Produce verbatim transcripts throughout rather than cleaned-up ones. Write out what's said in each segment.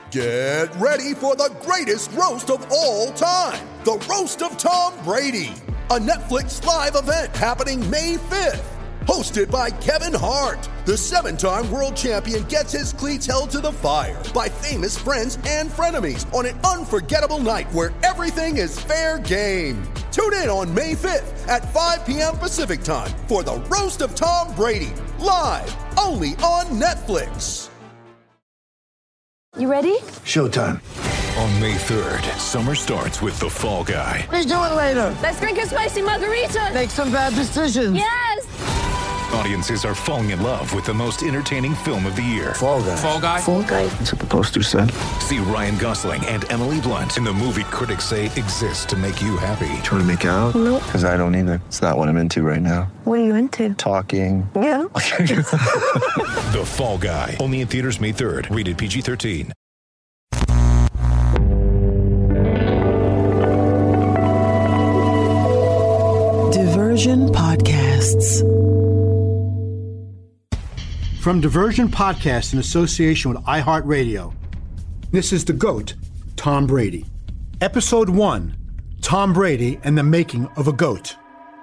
Get ready for the greatest roast of all time, the Roast of Tom Brady, a Netflix live event happening May fifth. Hosted by Kevin Hart, the seven-time world champion gets his cleats held to the fire by famous friends and frenemies on an unforgettable night where everything is fair game. Tune in on May fifth at five p.m. Pacific time for the Roast of Tom Brady, live only on Netflix. You ready? Showtime. On May third, summer starts with The Fall Guy. Let's do it later. Let's drink a spicy margarita. Make some bad decisions. Yes! Audiences are falling in love with the most entertaining film of the year. Fall Guy. Fall Guy? Fall Guy. That's what the poster said. See Ryan Gosling and Emily Blunt in the movie critics say exists to make you happy. Trying to make it out? Nope. Because I don't either. It's not what I'm into right now. What are you into? Talking. Yeah. The Fall Guy. Only in theaters May third. Rated P G thirteen. Diversion Podcasts. From Diversion Podcasts in association with iHeartRadio, this is The GOAT, Tom Brady. Episode one, Tom Brady and the Making of a GOAT.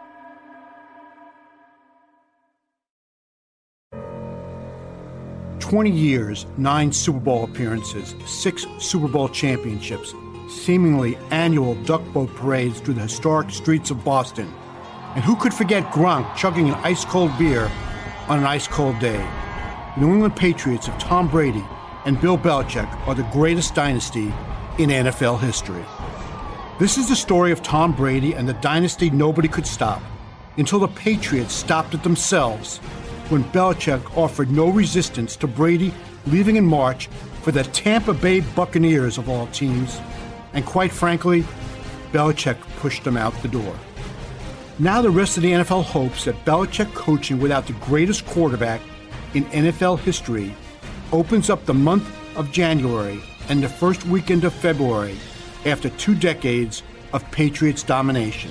twenty years, nine Super Bowl appearances, six Super Bowl championships, seemingly annual duck boat parades through the historic streets of Boston. And who could forget Gronk chugging an ice-cold beer on an ice-cold day? The New England Patriots of Tom Brady and Bill Belichick are the greatest dynasty in N F L history. This is the story of Tom Brady and the dynasty nobody could stop, until the Patriots stopped it themselves when Belichick offered no resistance to Brady leaving in March for the Tampa Bay Buccaneers of all teams. And quite frankly, Belichick pushed them out the door. Now the rest of the N F L hopes that Belichick coaching without the greatest quarterback in N F L history opens up the month of January and the first weekend of February after two decades of Patriots domination.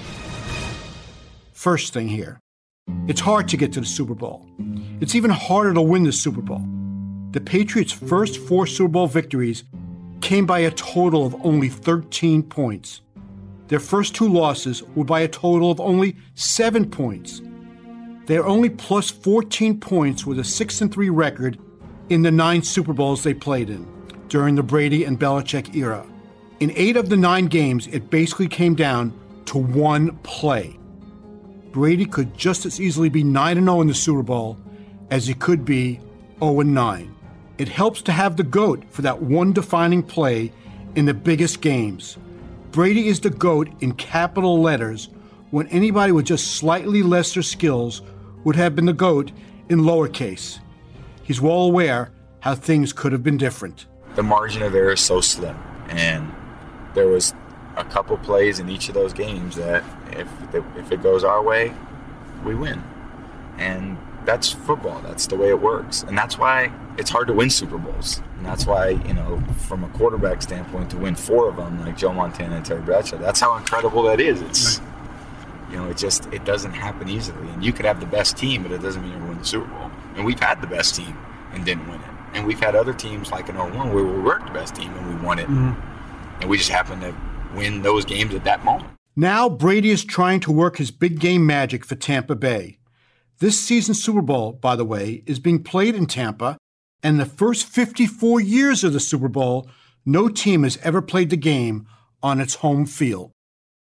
First thing here, it's hard to get to the Super Bowl. It's even harder to win the Super Bowl. The Patriots' first four Super Bowl victories came by a total of only thirteen points. Their first two losses were by a total of only seven points. They are only plus fourteen points with a six and three record in the nine Super Bowls they played in during the Brady and Belichick era. In eight of the nine games, it basically came down to one play. Brady could just as easily be nine and oh in the Super Bowl as he could be oh and nine. It helps to have the GOAT for that one defining play in the biggest games. Brady is the GOAT in capital letters when anybody with just slightly lesser skills would have been the GOAT in lowercase. He's well aware how things could have been different. The margin of error is so slim, and there was a couple plays in each of those games that if if it goes our way, we win. And that's football. That's the way it works. And that's why it's hard to win Super Bowls. And that's why, you know, from a quarterback standpoint, to win four of them like Joe Montana and Terry Bradshaw, that's how incredible that is. It's, you know, it just, it doesn't happen easily. And you could have the best team, but it doesn't mean you win the Super Bowl. And we've had the best team and didn't win it. And we've had other teams like in oh one where we weren't the best team and we won it. Mm-hmm. And we just happened to win those games at that moment. Now Brady is trying to work his big game magic for Tampa Bay. This season's Super Bowl, by the way, is being played in Tampa, and the first fifty-four years of the Super Bowl, no team has ever played the game on its home field.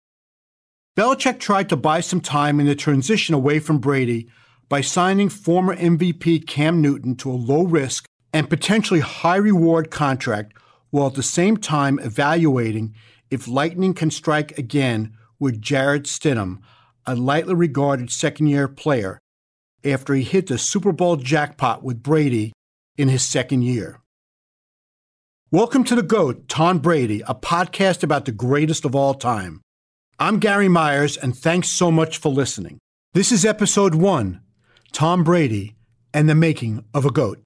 Belichick tried to buy some time in the transition away from Brady by signing former M V P Cam Newton to a low-risk and potentially high-reward contract, while at the same time evaluating if lightning can strike again with Jarrett Stidham, a lightly regarded second-year player, after he hit the Super Bowl jackpot with Brady in his second year. Welcome to The GOAT, Tom Brady, a podcast about the greatest of all time. I'm Gary Myers, and thanks so much for listening. This is episode one, Tom Brady and the Making of a GOAT.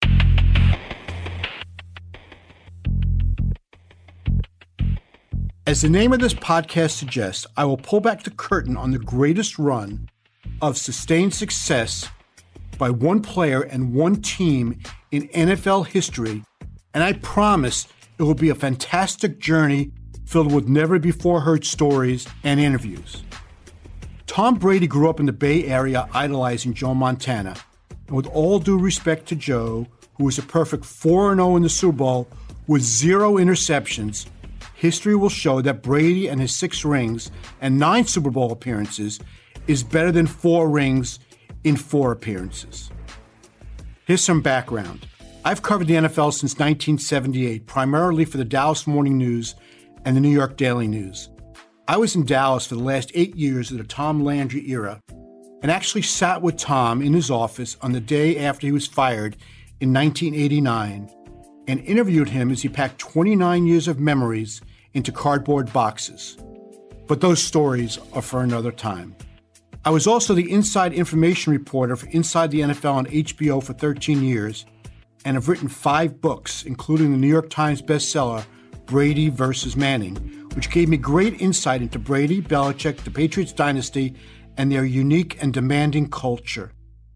As the name of this podcast suggests, I will pull back the curtain on the greatest run of sustained success by one player and one team in N F L history, and I promise It will be a fantastic journey filled with never-before-heard stories and interviews. Tom Brady grew up in the Bay Area idolizing Joe Montana, and with all due respect to Joe, who was a perfect four and oh in the Super Bowl with zero interceptions, history will show that Brady and his six rings and nine Super Bowl appearances is better than four rings in four appearances. Here's some background. I've covered the N F L since nineteen seventy-eight, primarily for the Dallas Morning News and the New York Daily News. I was in Dallas for the last eight years of the Tom Landry era and actually sat with Tom in his office on the day after he was fired in nineteen eighty-nine and interviewed him as he packed twenty-nine years of memories into cardboard boxes. But those stories are for another time. I was also the inside information reporter for Inside the N F L on H B O for thirteen years and have written five books, including the New York Times bestseller, Brady versus Manning, which gave me great insight into Brady, Belichick, the Patriots dynasty, and their unique and demanding culture.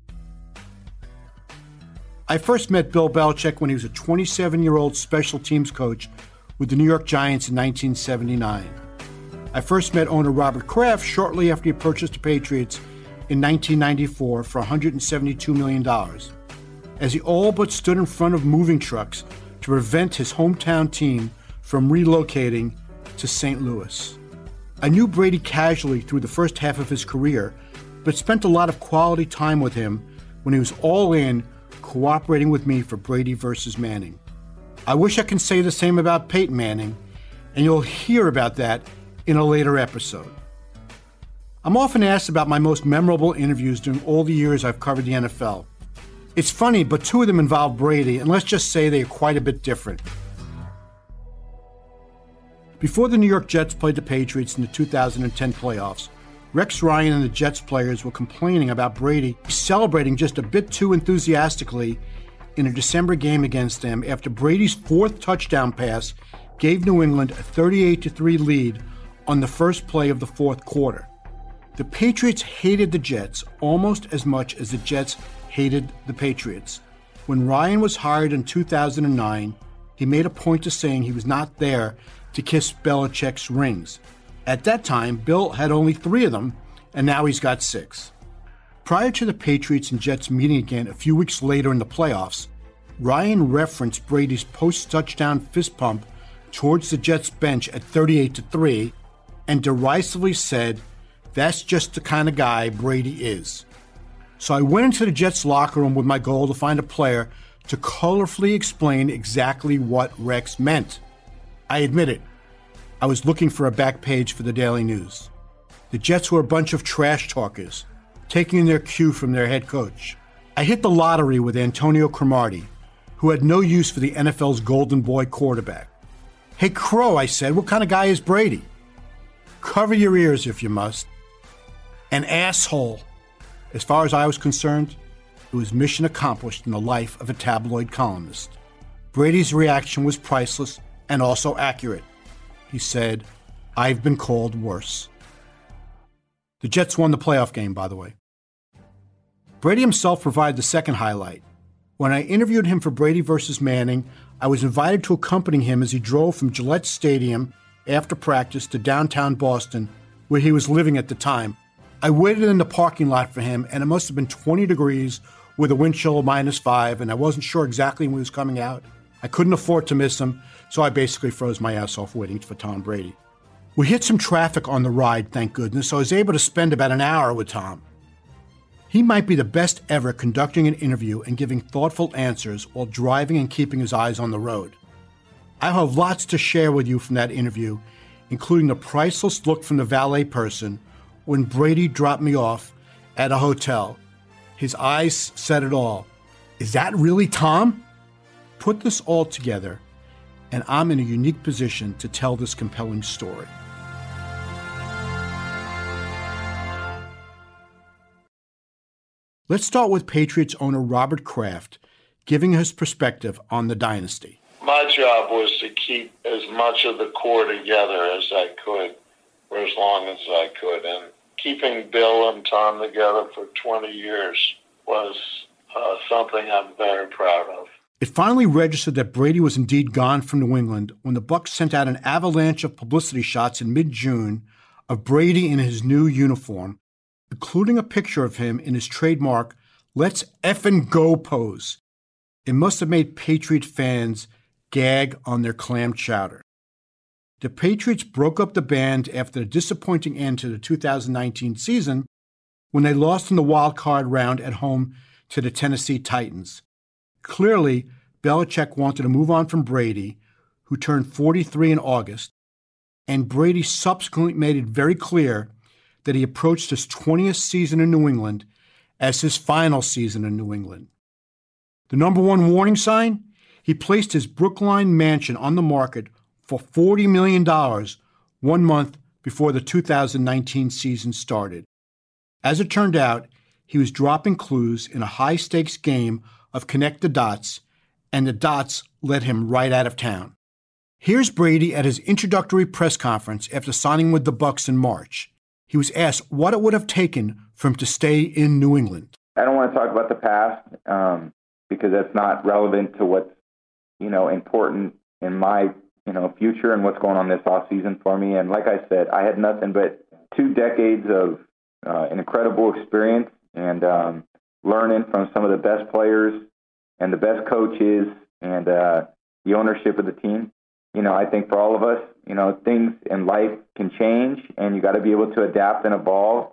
I first met Bill Belichick when he was a twenty-seven-year-old special teams coach with the New York Giants in nineteen seventy-nine. I first met owner Robert Kraft shortly after he purchased the Patriots in nineteen ninety-four for one hundred seventy-two million dollars, as he all but stood in front of moving trucks to prevent his hometown team from relocating to Saint Louis. I knew Brady casually through the first half of his career, but spent a lot of quality time with him when he was all in, cooperating with me for Brady versus Manning. I wish I can say the same about Peyton Manning, and you'll hear about that in a later episode. I'm often asked about my most memorable interviews during all the years I've covered the N F L. It's funny, but two of them involve Brady, and let's just say they are quite a bit different. Before the New York Jets played the Patriots in the two thousand ten playoffs, Rex Ryan and the Jets players were complaining about Brady celebrating just a bit too enthusiastically in a December game against them after Brady's fourth touchdown pass gave New England a thirty-eight to three lead on the first play of the fourth quarter. The Patriots hated the Jets almost as much as the Jets hated the Patriots. When Ryan was hired in two thousand nine, he made a point of saying he was not there to kiss Belichick's rings. At that time, Bill had only three of them, and now he's got six. Prior to the Patriots and Jets meeting again a few weeks later in the playoffs, Ryan referenced Brady's post-touchdown fist pump towards the Jets bench at thirty-eight to three and derisively said, "That's just the kind of guy Brady is." So I went into the Jets locker room with my goal to find a player to colorfully explain exactly what Rex meant. I admit it, I was looking for a back page for the Daily News. The Jets were a bunch of trash talkers, taking their cue from their head coach. I hit the lottery with Antonio Cromartie, who had no use for the N F L's golden boy quarterback. "Hey, Crow," I said, "what kind of guy is Brady?" Cover your ears if you must. An asshole. As far as I was concerned, it was mission accomplished in the life of a tabloid columnist. Brady's reaction was priceless and also accurate. He said, "I've been called worse." The Jets won the playoff game, by the way. Brady himself provided the second highlight. When I interviewed him for Brady versus Manning, I was invited to accompany him as he drove from Gillette Stadium after practice to downtown Boston, where he was living at the time. I waited in the parking lot for him, and it must have been twenty degrees with a wind chill of minus five, and I wasn't sure exactly when he was coming out. I couldn't afford to miss him, so I basically froze my ass off waiting for Tom Brady. We hit some traffic on the ride, thank goodness, so I was able to spend about an hour with Tom. He might be the best ever conducting an interview and giving thoughtful answers while driving and keeping his eyes on the road. I have lots to share with you from that interview, including the priceless look from the valet person when Brady dropped me off at a hotel. His eyes said it all. Is that really Tom? Put this all together, and I'm in a unique position to tell this compelling story. Let's start with Patriots owner Robert Kraft giving his perspective on the dynasty. My job was to keep as much of the core together as I could for as long as I could. And keeping Bill and Tom together for twenty years was uh, something I'm very proud of. It finally registered that Brady was indeed gone from New England when the Bucs sent out an avalanche of publicity shots in mid-June of Brady in his new uniform, including a picture of him in his trademark "Let's effing go" pose. It must have made Patriot fans gag on their clam chowder. The Patriots broke up the band after a disappointing end to the two thousand nineteen season when they lost in the wild card round at home to the Tennessee Titans. Clearly, Belichick wanted to move on from Brady, who turned forty-three in August, and Brady subsequently made it very clear that he approached his twentieth season in New England as his final season in New England. The number one warning sign? He placed his Brookline mansion on the market for forty million dollars one month before the two thousand nineteen season started. As it turned out, he was dropping clues in a high-stakes game of connect the dots, and the dots led him right out of town. Here's Brady at his introductory press conference after signing with the Bucs in March. He was asked what it would have taken for him to stay in New England. I don't want to talk about the past um, because that's not relevant to what's, you know, important in my, you know, future and what's going on this off season for me. And like I said, I had nothing but two decades of uh, an incredible experience and um, learning from some of the best players and the best coaches and uh, the ownership of the team. You know, I think for all of us, you know, things in life can change and you got to be able to adapt and evolve.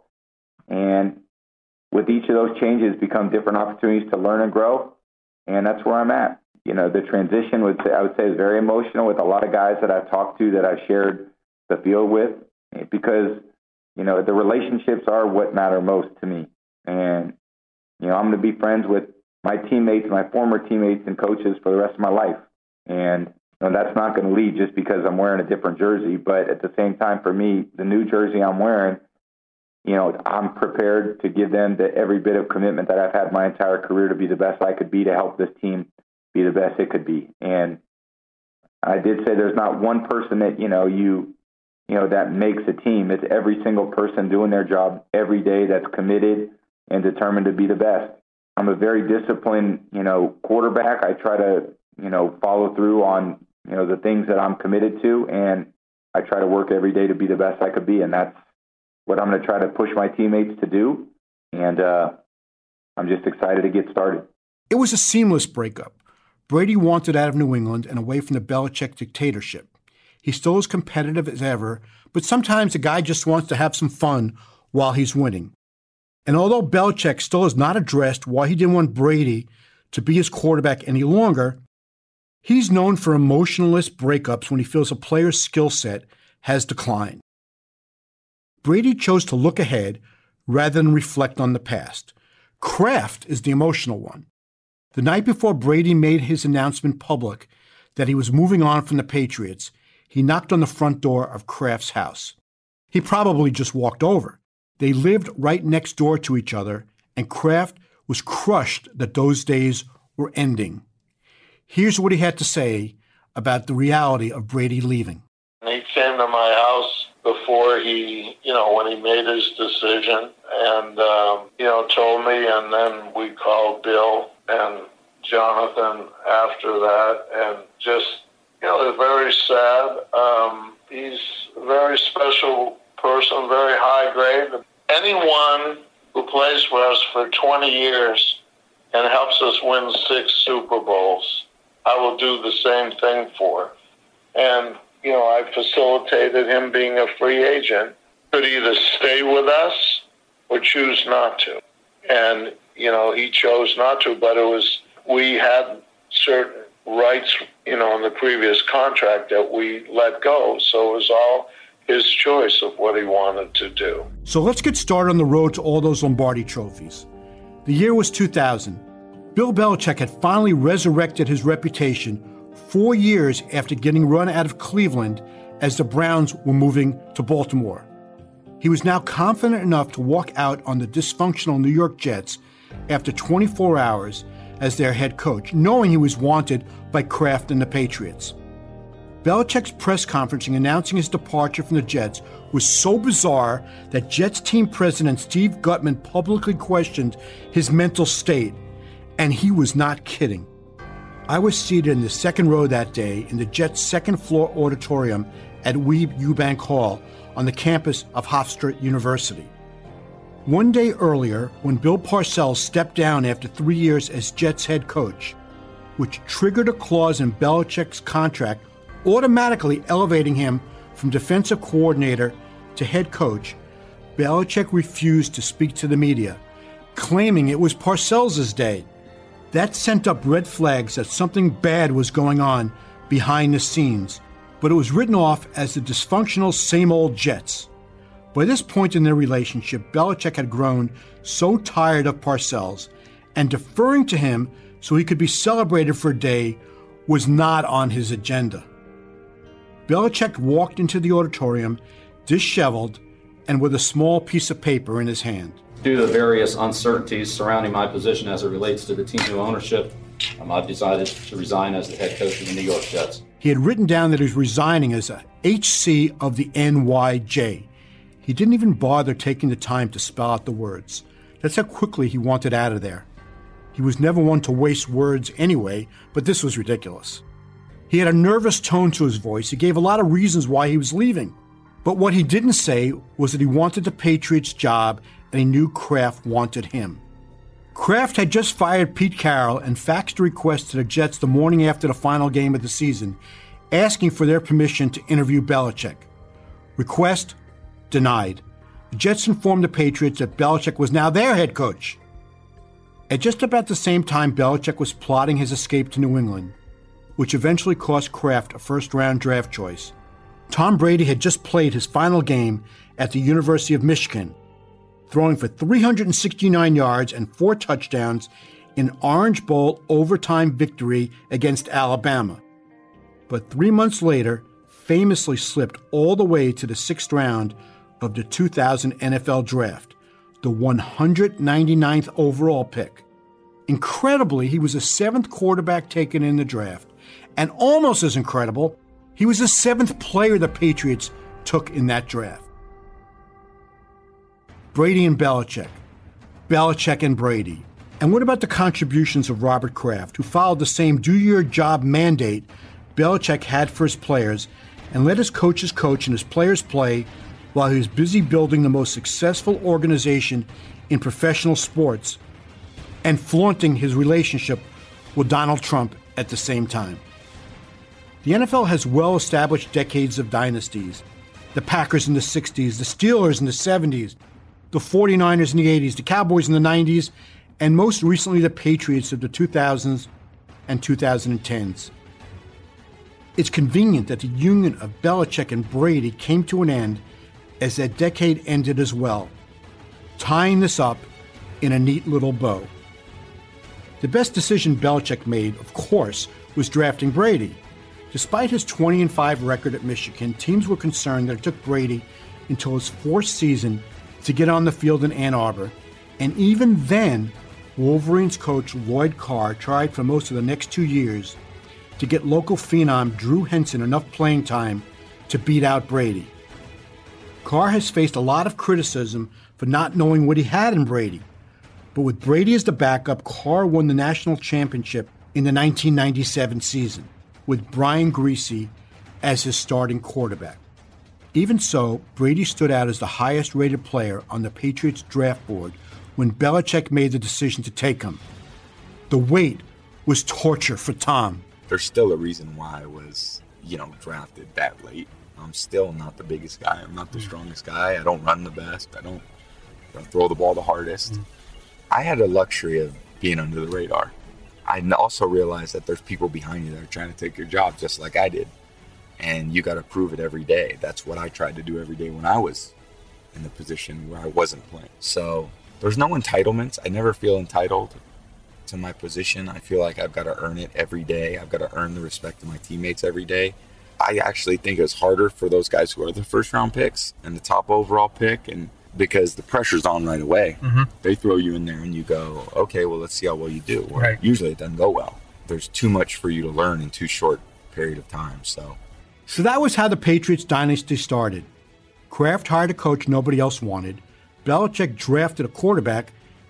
And with each of those changes become different opportunities to learn and grow. And that's where I'm at. You know, the transition was, I would say, is very emotional with a lot of guys that I've talked to that I've shared the field with because, you know, the relationships are what matter most to me. And, you know, I'm going to be friends with my teammates, my former teammates and coaches for the rest of my life. And you know, that's not going to lead just because I'm wearing a different jersey. But at the same time, for me, the new jersey I'm wearing, you know, I'm prepared to give them the every bit of commitment that I've had my entire career to be the best I could be to help this team be the best it could be. And I did say there's not one person that, you know, you, you know, that makes a team. It's every single person doing their job every day that's committed and determined to be the best. I'm a very disciplined, you know, quarterback. I try to, you know, follow through on, you know, the things that I'm committed to, and I try to work every day to be the best I could be, and that's what I'm going to try to push my teammates to do, and uh, I'm just excited to get started. It was a seamless breakup. Brady wanted out of New England and away from the Belichick dictatorship. He's still as competitive as ever, but sometimes a guy just wants to have some fun while he's winning. And although Belichick still has not addressed why he didn't want Brady to be his quarterback any longer, he's known for emotionless breakups when he feels a player's skill set has declined. Brady chose to look ahead rather than reflect on the past. Kraft is the emotional one. The night before Brady made his announcement public that he was moving on from the Patriots, he knocked on the front door of Kraft's house. He probably just walked over. They lived right next door to each other, and Kraft was crushed that those days were ending. Here's what he had to say about the reality of Brady leaving. He came to my house before he, you know, when he made his decision and, um, you know, told me, and then we called Bill and Jonathan after that, and just, you know, it was very sad. Um, he's a very special person, very high grade. Anyone who plays for us for twenty years and helps us win six Super Bowls, I will do the same thing for. And, you know, I facilitated him being a free agent. Could either stay with us or choose not to. And, you know, he chose not to, but it was, we had certain rights, you know, in the previous contract that we let go. So it was all his choice of what he wanted to do. So let's get started on the road to all those Lombardi trophies. The year was two thousand. Bill Belichick had finally resurrected his reputation four years after getting run out of Cleveland as the Browns were moving to Baltimore. He was now confident enough to walk out on the dysfunctional New York Jets after twenty-four hours as their head coach, knowing he was wanted by Kraft and the Patriots. Belichick's press conferencing announcing his departure from the Jets was so bizarre that Jets team president Steve Gutman publicly questioned his mental state, and he was not kidding. I was seated in the second row that day in the Jets' second-floor auditorium at Weeb Eubank Hall on the campus of Hofstra University. One day earlier, when Bill Parcells stepped down after three years as Jets head coach, which triggered a clause in Belichick's contract automatically elevating him from defensive coordinator to head coach, Belichick refused to speak to the media, claiming it was Parcells' day. That sent up red flags that something bad was going on behind the scenes, but it was written off as the dysfunctional same old Jets. By this point in their relationship, Belichick had grown so tired of Parcells, and deferring to him so he could be celebrated for a day was not on his agenda. Belichick walked into the auditorium, disheveled, and with a small piece of paper in his hand. Due to the various uncertainties surrounding my position as it relates to the team new ownership, um, I've decided to resign as the head coach of the New York Jets. He had written down that he was resigning as a H C of the N Y J. He didn't even bother taking the time to spell out the words. That's how quickly he wanted out of there. He was never one to waste words anyway, but this was ridiculous. He had a nervous tone to his voice. He gave a lot of reasons why he was leaving. But what he didn't say was that he wanted the Patriots' job and he knew Kraft wanted him. Kraft had just fired Pete Carroll and faxed a request to the Jets the morning after the final game of the season, asking for their permission to interview Belichick. Request denied. The Jets informed the Patriots that Belichick was now their head coach. At just about the same time Belichick was plotting his escape to New England, which eventually cost Kraft a first-round draft choice, Tom Brady had just played his final game at the University of Michigan, throwing for three hundred sixty-nine yards and four touchdowns in Orange Bowl overtime victory against Alabama. But three months later, famously slipped all the way to the sixth round of the two thousand N F L Draft, the one hundred ninety-ninth overall pick. Incredibly, he was the seventh quarterback taken in the draft, and almost as incredible, he was the seventh player the Patriots took in that draft. Brady and Belichick. Belichick and Brady. And what about the contributions of Robert Kraft, who followed the same do-your-job mandate Belichick had for his players and let his coaches coach and his players play while he was busy building the most successful organization in professional sports and flaunting his relationship with Donald Trump at the same time? The N F L has well-established decades of dynasties. The Packers in the sixties, the Steelers in the seventies, the forty-niners in the eighties, the Cowboys in the nineties, and most recently the Patriots of the two thousands and twenty tens. It's convenient that the union of Belichick and Brady came to an end as that decade ended as well, tying this up in a neat little bow. The best decision Belichick made, of course, was drafting Brady. Despite his twenty and five record at Michigan, teams were concerned that it took Brady until his fourth season to get on the field in Ann Arbor, and even then, Wolverines coach Lloyd Carr tried for most of the next two years to get local phenom Drew Henson enough playing time to beat out Brady. Carr has faced a lot of criticism for not knowing what he had in Brady, but with Brady as the backup, Carr won the national championship in the nineteen ninety-seven season, with Brian Griese as his starting quarterback. Even so, Brady stood out as the highest-rated player on the Patriots draft board when Belichick made the decision to take him. The wait was torture for Tom. There's still a reason why I was, you know, drafted that late. I'm still not the biggest guy. I'm not the strongest guy. I don't run the best. I don't, I don't throw the ball the hardest. Mm. I had the luxury of being under the radar. I also realized that there's people behind you that are trying to take your job just like I did. And you got to prove it every day. That's what I tried to do every day when I was in the position where I wasn't playing. So there's no entitlements. I never feel entitled to my position. I feel like I've got to earn it every day. I've got to earn the respect of my teammates every day. I actually think it's harder for those guys who are the first round picks and the top overall pick, and because the pressure's on right away. Mm-hmm. They throw you in there and you go, okay, well, let's see how well you do. Well, right. Usually it doesn't go well. There's too much for you to learn in too short period of time. So, so that was how the Patriots dynasty started. Kraft hired a coach nobody else wanted. Belichick drafted a quarterback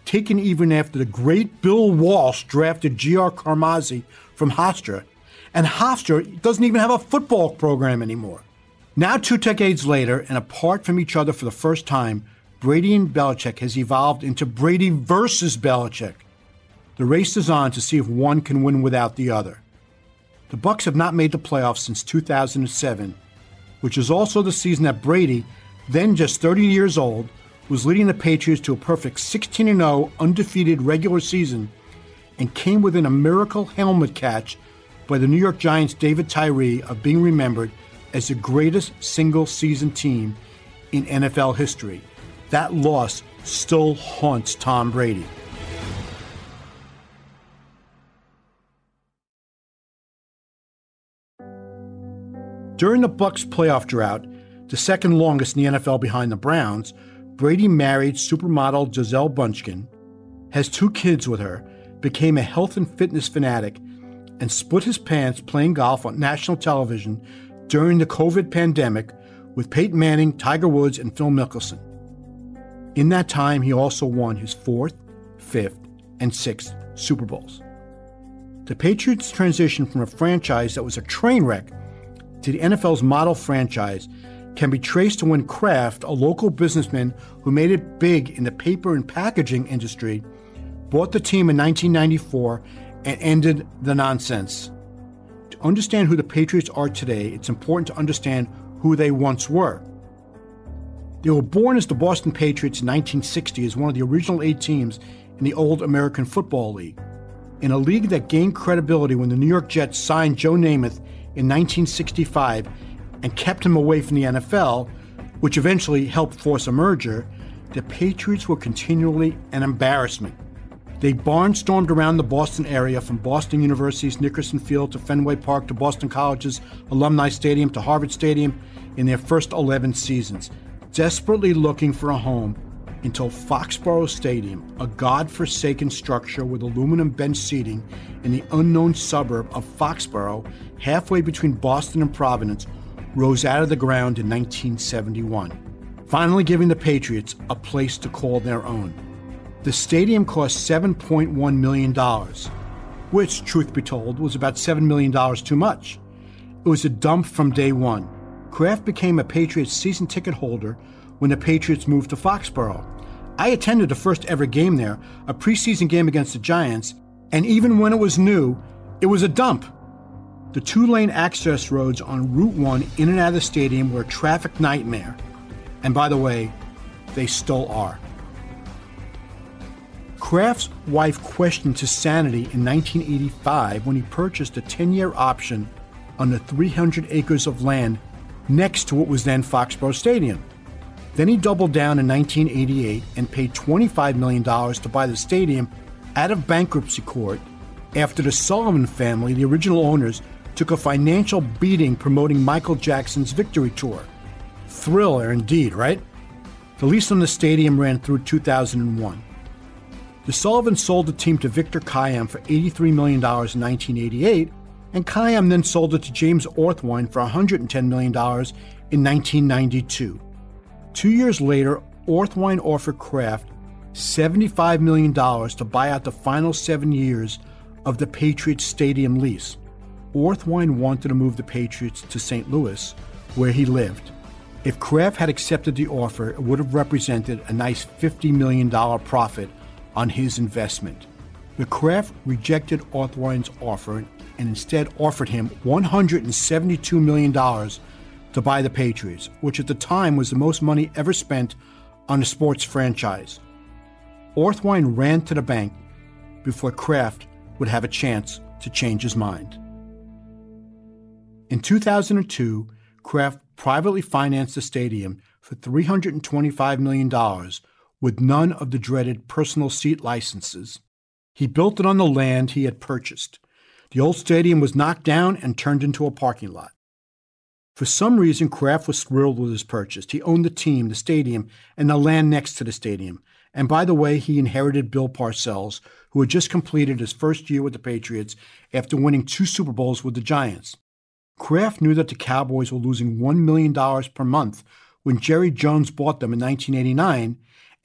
taken even after the great Bill Walsh drafted G R Carmazzi from Hofstra, and Hofstra doesn't even have a football program anymore. Now, two decades later, and apart from each other for the first time, Brady and Belichick has evolved into Brady versus Belichick. The race is on to see if one can win without the other. The Bucs have not made the playoffs since two thousand seven, which is also the season that Brady, then just thirty years old, was leading the Patriots to a perfect sixteen and oh undefeated regular season and came within a miracle helmet catch by the New York Giants' David Tyree of being remembered as the greatest single-season team in N F L history. That loss still haunts Tom Brady. During the Bucs playoff drought, the second longest in the N F L behind the Browns, Brady married supermodel Gisele Bündchen, has two kids with her, became a health and fitness fanatic, and split his pants playing golf on national television during the COVID pandemic with Peyton Manning, Tiger Woods, and Phil Mickelson. In that time, he also won his fourth, fifth, and sixth Super Bowls. The Patriots' transition from a franchise that was a train wreck to the N F L's model franchise can be traced to when Kraft, a local businessman who made it big in the paper and packaging industry, bought the team in nineteen ninety-four and ended the nonsense. To understand who the Patriots are today, it's important to understand who they once were. They were born as the Boston Patriots in nineteen sixty as one of the original eight teams in the old American Football League, in a league that gained credibility when the New York Jets signed Joe Namath in nineteen sixty-five and kept him away from the N F L, which eventually helped force a merger. The Patriots were continually an embarrassment. They barnstormed around the Boston area, from Boston University's Nickerson Field to Fenway Park to Boston College's Alumni Stadium to Harvard Stadium in their first eleven seasons, desperately looking for a home until Foxborough Stadium, a godforsaken structure with aluminum bench seating in the unknown suburb of Foxborough, halfway between Boston and Providence, rose out of the ground in nineteen seventy-one, finally giving the Patriots a place to call their own. The stadium cost seven point one million dollars, which, truth be told, was about seven million dollars too much. It was a dump from day one. Kraft became a Patriots season ticket holder when the Patriots moved to Foxborough. I attended the first ever game there, a preseason game against the Giants, and even when it was new, it was a dump. The two-lane access roads on Route one in and out of the stadium were a traffic nightmare. And by the way, they still are. Kraft's wife questioned his sanity in nineteen eighty-five when he purchased a ten-year option on the three hundred acres of land next to what was then Foxborough Stadium. Then he doubled down in nineteen eighty-eight and paid twenty-five million dollars to buy the stadium out of bankruptcy court after the Sullivan family, the original owners, took a financial beating promoting Michael Jackson's Victory Tour. Thriller indeed, right? The lease on the stadium ran through two thousand one. The Sullivans sold the team to Victor Kiam for eighty-three million dollars in nineteen eighty-eight, and Kiam then sold it to James Orthwein for one hundred ten million dollars in nineteen ninety-two. Two years later, Orthwein offered Kraft seventy-five million dollars to buy out the final seven years of the Patriots stadium lease. Orthwein wanted to move the Patriots to Saint Louis, where he lived. If Kraft had accepted the offer, it would have represented a nice fifty million dollars profit on his investment. The Kraft rejected Orthwein's offer and instead offered him one hundred seventy-two million dollars to buy the Patriots, which at the time was the most money ever spent on a sports franchise. Orthwein ran to the bank before Kraft would have a chance to change his mind. In two thousand two, Kraft privately financed the stadium for three hundred twenty-five million dollars with none of the dreaded personal seat licenses. He built it on the land he had purchased. The old stadium was knocked down and turned into a parking lot. For some reason, Kraft was thrilled with his purchase. He owned the team, the stadium, and the land next to the stadium. And by the way, he inherited Bill Parcells, who had just completed his first year with the Patriots after winning two Super Bowls with the Giants. Kraft knew that the Cowboys were losing one million dollars per month when Jerry Jones bought them in nineteen eighty-nine,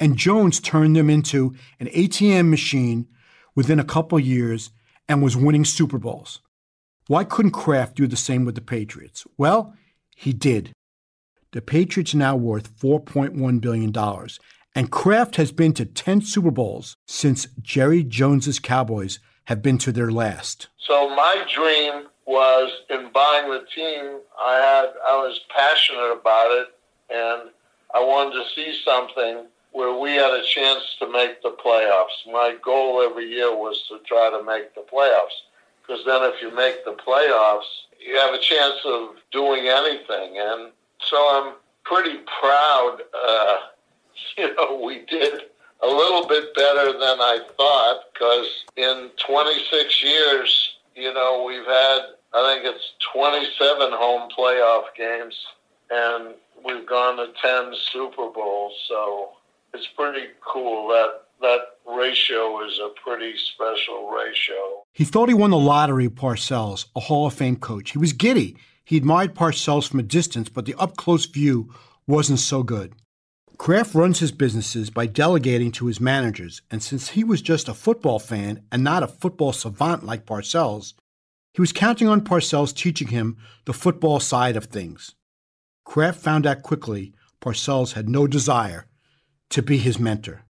and Jones turned them into an A T M machine within a couple years and was winning Super Bowls. Why couldn't Kraft do the same with the Patriots? Well, he did. The Patriots are now worth four point one billion dollars, and Kraft has been to ten Super Bowls since Jerry Jones's Cowboys have been to their last. So my dream was in buying the team. I had I was passionate about it, and I wanted to see something where we had a chance to make the playoffs. My goal every year was to try to make the playoffs, because then if you make the playoffs, you have a chance of doing anything. And so I'm pretty proud. Uh, you know, we did a little bit better than I thought, because in twenty-six years, you know, we've had, I think it's twenty-seven home playoff games, and we've gone to ten Super Bowls. So it's pretty cool. That that ratio is a pretty special ratio. He thought he won the lottery with Parcells, a Hall of Fame coach. He was giddy. He admired Parcells from a distance, but the up-close view wasn't so good. Kraft runs his businesses by delegating to his managers, and since he was just a football fan and not a football savant like Parcells, he was counting on Parcells teaching him the football side of things. Kraft found out quickly Parcells had no desire to be his mentor.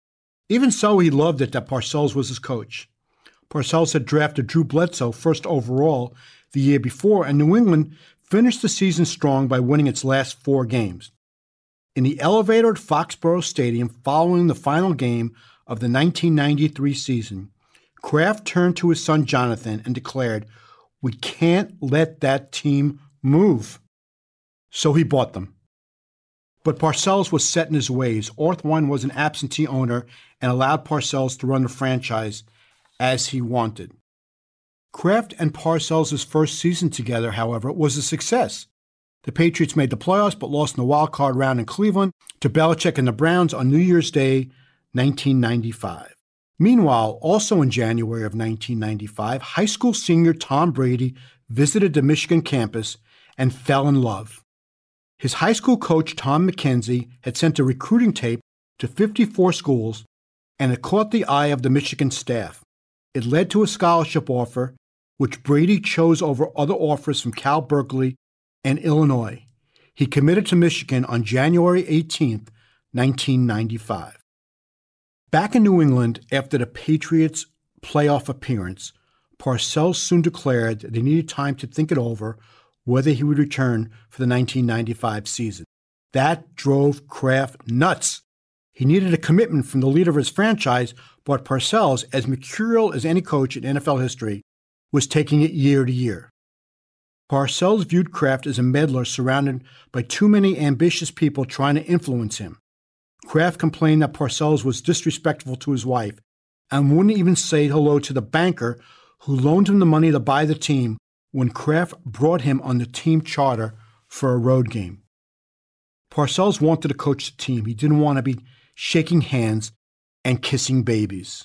Even so, he loved it that Parcells was his coach. Parcells had drafted Drew Bledsoe first overall the year before, and New England finished the season strong by winning its last four games. In the elevator at Foxborough Stadium following the final game of the nineteen ninety-three season, Kraft turned to his son Jonathan and declared, "We can't let that team move." So he bought them. But Parcells was set in his ways. Orthwein was an absentee owner and allowed Parcells to run the franchise as he wanted. Kraft and Parcells' first season together, however, was a success. The Patriots made the playoffs but lost in the wild card round in Cleveland to Belichick and the Browns on New Year's Day, nineteen ninety-five. Meanwhile, also in January of nineteen ninety-five, high school senior Tom Brady visited the Michigan campus and fell in love. His high school coach, Tom McKenzie, had sent a recruiting tape to fifty-four schools, and it caught the eye of the Michigan staff. It led to a scholarship offer, which Brady chose over other offers from Cal Berkeley and Illinois. He committed to Michigan on January eighteenth, nineteen ninety-five. Back in New England, after the Patriots' playoff appearance, Parcells soon declared that he needed time to think it over whether he would return for the nineteen ninety-five season. That drove Kraft nuts. He needed a commitment from the leader of his franchise, but Parcells, as mercurial as any coach in N F L history, was taking it year to year. Parcells viewed Kraft as a meddler surrounded by too many ambitious people trying to influence him. Kraft complained that Parcells was disrespectful to his wife and wouldn't even say hello to the banker who loaned him the money to buy the team when Kraft brought him on the team charter for a road game. Parcells wanted to coach the team. He didn't want to be shaking hands and kissing babies.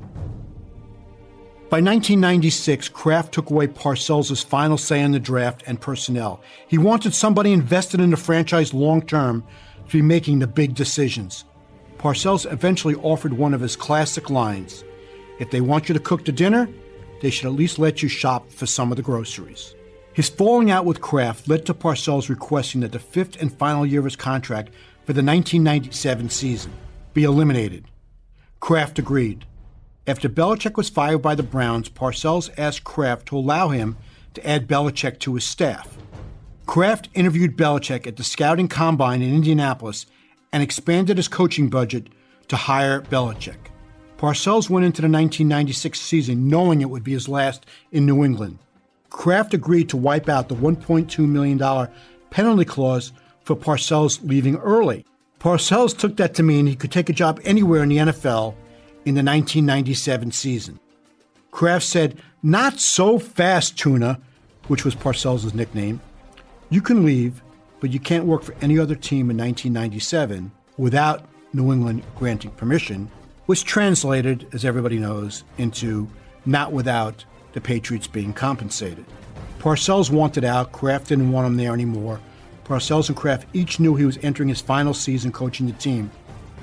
By nineteen ninety-six, Kraft took away Parcells' final say in the draft and personnel. He wanted somebody invested in the franchise long-term to be making the big decisions. Parcells eventually offered one of his classic lines: "If they want you to cook the dinner, they should at least let you shop for some of the groceries." His falling out with Kraft led to Parcells requesting that the fifth and final year of his contract for the nineteen ninety-seven season be eliminated. Kraft agreed. After Belichick was fired by the Browns, Parcells asked Kraft to allow him to add Belichick to his staff. Kraft interviewed Belichick at the scouting combine in Indianapolis and expanded his coaching budget to hire Belichick. Parcells went into the nineteen ninety-six season knowing it would be his last in New England. Kraft agreed to wipe out the one point two million dollars penalty clause for Parcells leaving early. Parcells took that to mean he could take a job anywhere in the N F L in the nineteen ninety-seven season. Kraft said, "Not so fast, Tuna," which was Parcells' nickname. "You can leave, but you can't work for any other team in nineteen ninety-seven without New England granting permission," which translated, as everybody knows, into not without the Patriots being compensated. Parcells wanted out. Kraft didn't want him there anymore. Parcells and Kraft each knew he was entering his final season coaching the team.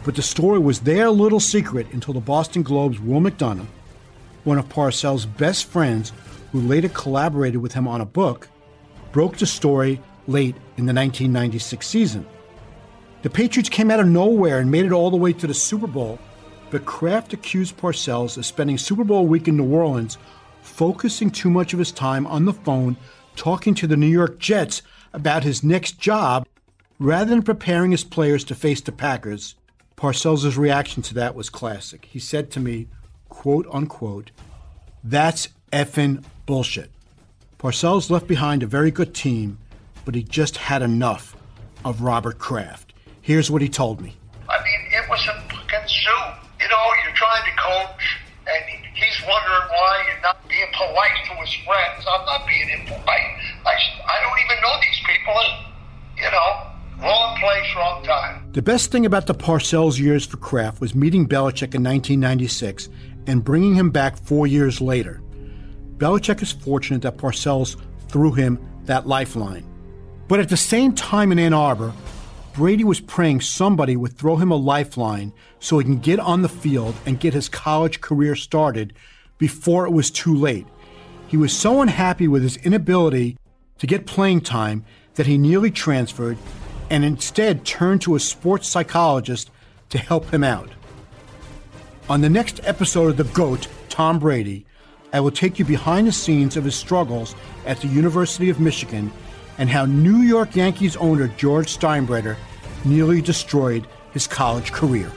But the story was their little secret until the Boston Globe's Will McDonough, one of Parcells' best friends who later collaborated with him on a book, broke the story late in the nineteen ninety-six season. The Patriots came out of nowhere and made it all the way to the Super Bowl, but Kraft accused Parcells of spending Super Bowl week in New Orleans focusing too much of his time on the phone talking to the New York Jets about his next job rather than preparing his players to face the Packers. Parcells' reaction to that was classic. He said to me, quote unquote, "That's effing bullshit." Parcells left behind a very good team, but he just had enough of Robert Kraft. Here's what he told me. I mean, it was a fucking zoo. You know, you're trying to coach, and he's wondering why you're not being polite to his friends. I'm not being impolite. I, I don't even know these people. And, you know, wrong place, wrong time. The best thing about the Parcells years for Kraft was meeting Belichick in nineteen ninety-six and bringing him back four years later. Belichick is fortunate that Parcells threw him that lifeline. But at the same time in Ann Arbor, Brady was praying somebody would throw him a lifeline so he can get on the field and get his college career started before it was too late. He was so unhappy with his inability to get playing time that he nearly transferred and instead turned to a sports psychologist to help him out. On the next episode of The GOAT, Tom Brady, I will take you behind the scenes of his struggles at the University of Michigan and how New York Yankees owner George Steinbrenner nearly destroyed his college career.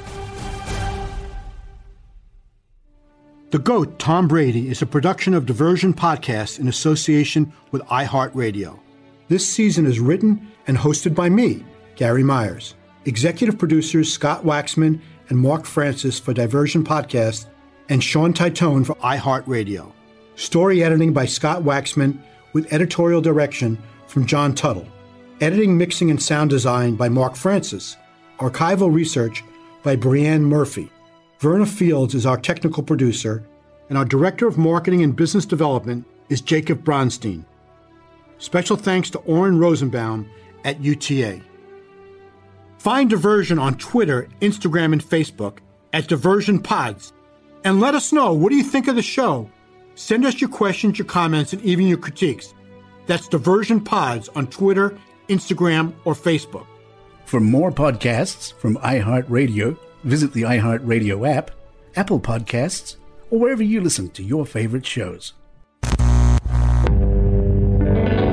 The GOAT, Tom Brady, is a production of Diversion Podcast in association with iHeartRadio. This season is written and hosted by me, Gary Myers. Executive producers Scott Waxman and Mark Francis for Diversion Podcast, and Sean Titone for iHeartRadio. Story editing by Scott Waxman with editorial direction from John Tuttle. Editing, mixing, and sound design by Mark Francis. Archival research by Brianne Murphy. Verna Fields is our technical producer, and our Director of Marketing and Business Development is Jacob Bronstein. Special thanks to Oren Rosenbaum at U T A. Find Diversion on Twitter, Instagram, and Facebook at Diversion Pods. And let us know, what do you think of the show? Send us your questions, your comments, and even your critiques. That's Diversion Pods on Twitter, Instagram, or Facebook. For more podcasts from iHeartRadio, visit the iHeartRadio app, Apple Podcasts, or wherever you listen to your favorite shows.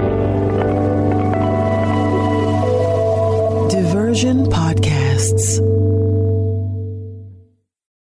Diversion Podcasts.